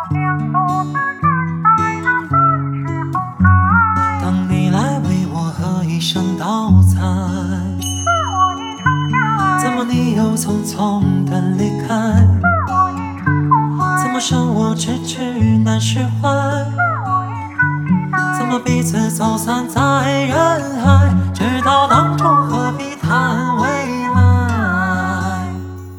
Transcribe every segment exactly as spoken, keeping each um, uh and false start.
像独自站在那三尺红台。 当你来为我喝一声倒彩， 赐我一场相爱， 怎么你又匆匆的离开？ 赐我一场痛怀， 怎么生我迟迟难释怀？ 赐我一场期待， 怎么彼此走散在人海？直到当初何必谈未来？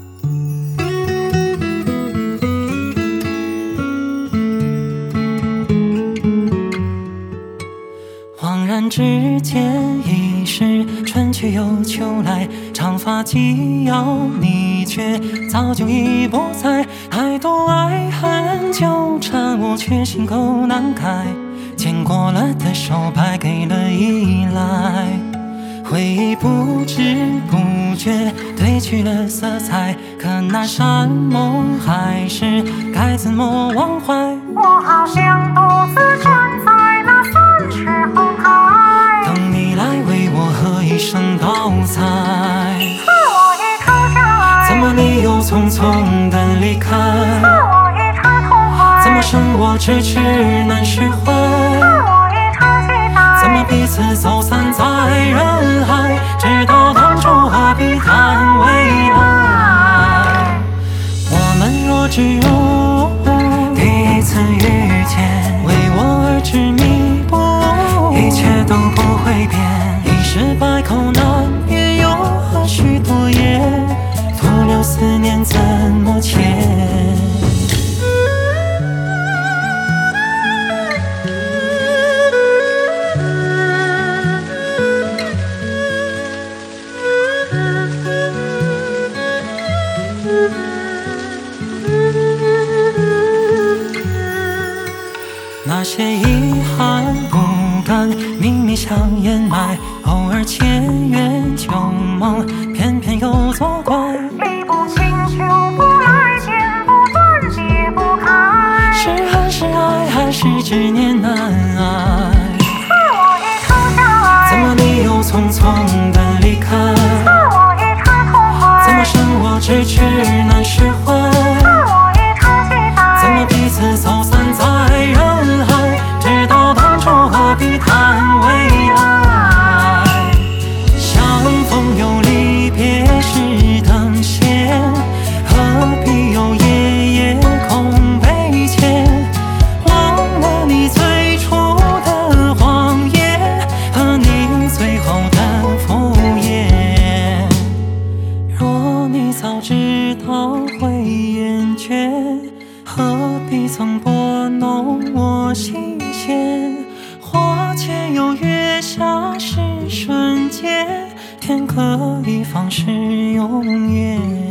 恍然之间，已是春去又秋来，长发及腰，你却早就已不在。太多爱恨纠缠，我却心口难开。牵过了的手，败给了依赖。回忆不知不觉褪去了色彩，可那扇梦还是该怎么忘怀？ 我好像独自站在那三尺红台。 等你来为我喝一声倒彩， 赐我一场相爱， 怎么你又匆匆的离开？ 赐我一场痛怀， 怎么生我迟迟难释怀？ 赐我一场期待， 怎么彼此走散在人海？直到当初何必谈未来？我们若只有第一次遇见，为我而执迷不悟，一切都不会变。一时百口难辩，又何须多言？徒留思念怎么牵？那些遗憾不敢明明想掩埋，偶尔前缘旧梦，偏偏又作怪。 理不清求不来，剪不断解不开。 是恨是爱还是执念难挨？ 赐我一场相爱， 怎么你又匆匆的离开？ 赐我一场痛怀， 怎么生我迟迟难释怀？ 赐我一场期待， 怎么彼此走散在人海？直到当初何必谈未来？相逢有离别时等闲，何必有夜夜空悲切？忘了你最初的谎言和你最后的敷衍。若你早知道会厌倦，何必曾拨弄我心弦？花前有月下是瞬间，天可以放是永远。